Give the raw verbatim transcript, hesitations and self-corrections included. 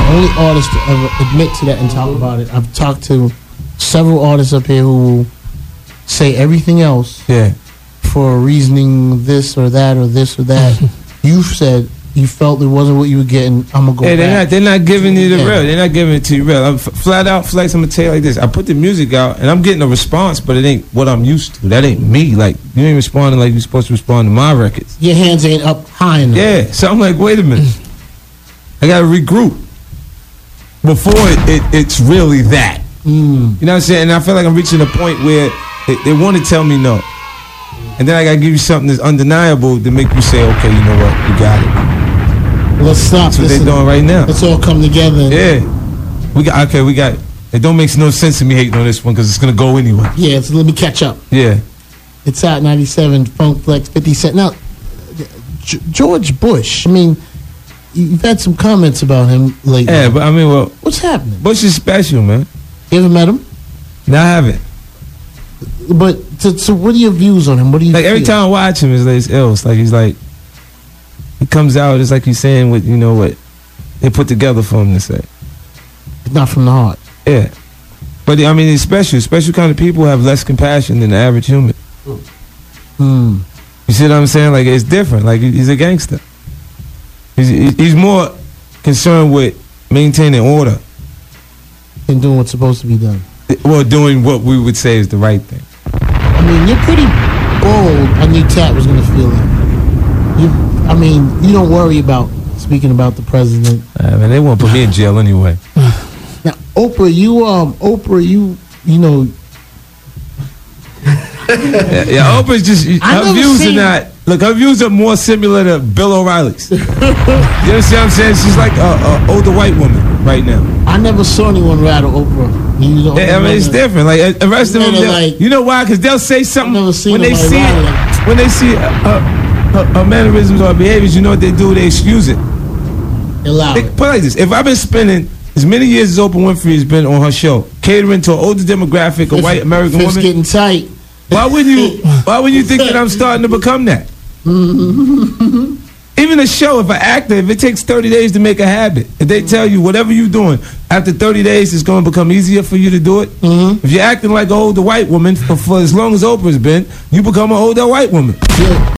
only artist to ever admit to that and talk about it. I've talked to several artists up here who will say everything else yeah. for reasoning this or that or this or that. You said you felt it wasn't what you were getting. I'm gonna go Yeah, back. they're not. They're not giving you the Yeah. real. They're not giving it to you real. I'm f- flat out, flex. I'm gonna tell you like this. I put the music out, and I'm getting a response, but it ain't what I'm used to. That ain't me. Like you ain't responding like you're supposed to respond to my records. Your hands ain't up high enough. Yeah. So I'm like, wait a minute. I gotta regroup before it, it it's really that. Mm. You know what I'm saying? And I feel like I'm reaching a point where they, they want to tell me no, and then I gotta give you something that's undeniable to make you say, okay, you know what, you got it. Let's stop. That's what this they're doing right now. Let's all come together. Yeah, we got okay. We got it. Don't make no sense to me hating on this one because it's gonna go anyway. Yeah, so let me catch up. Yeah, It's Hot ninety-seven, Funk Flex, fifty Cent. Now, G- George Bush. I mean, you've had some comments about him lately. yeah. But I mean, well, What's happening? Bush is special, man. You ever met him? No, I haven't. But so, so what are your views on him? What do you Like every feel? time I watch him, it's like it's ill. It's like he's like he comes out. It's like he's saying what you know what they put together for him to say. Not from the heart. Yeah, but I mean, it's special. Special kind of people have less compassion than the average human. Hmm. You see what I'm saying? Like it's different. Like he's a gangster. He's he's more concerned with maintaining order. And doing what's supposed to be done. Well, doing what we would say is the right thing. I mean, you're pretty bold. I knew Tat was going to feel that. You, I mean, you don't worry about speaking about the president. Uh, man, they won't put me in jail anyway. Now, Oprah, you um, Oprah, you you know, Yeah, yeah, Oprah's just I her never views seen- are not. Look, her views are more similar to Bill O'Reilly's. You understand what I'm saying? She's like a, a older white woman right now. I never saw anyone rattle Oprah. You don't Yeah, I mean, it's different. Like uh, the rest of them, Yeah, they'll- like- you know why? Because they'll say something I've never seen when they nobody see rattle it, like- when they see uh, her, her, her mannerisms or behaviors. You know what they do? They excuse it. Allow They, it. put it like this: if I've been spending as many years as Oprah Winfrey has been on her show, catering to an older demographic, a white American Fifth's woman, getting tight. why would you? Why would you think that I'm starting to become that? Even a show, if an actor, if it takes thirty days to make a habit, if they tell you whatever you're doing, after thirty days it's going to become easier for you to do it. Mm-hmm. If you're acting like an older white woman for, for as long as Oprah's been, you become an older white woman. Yeah.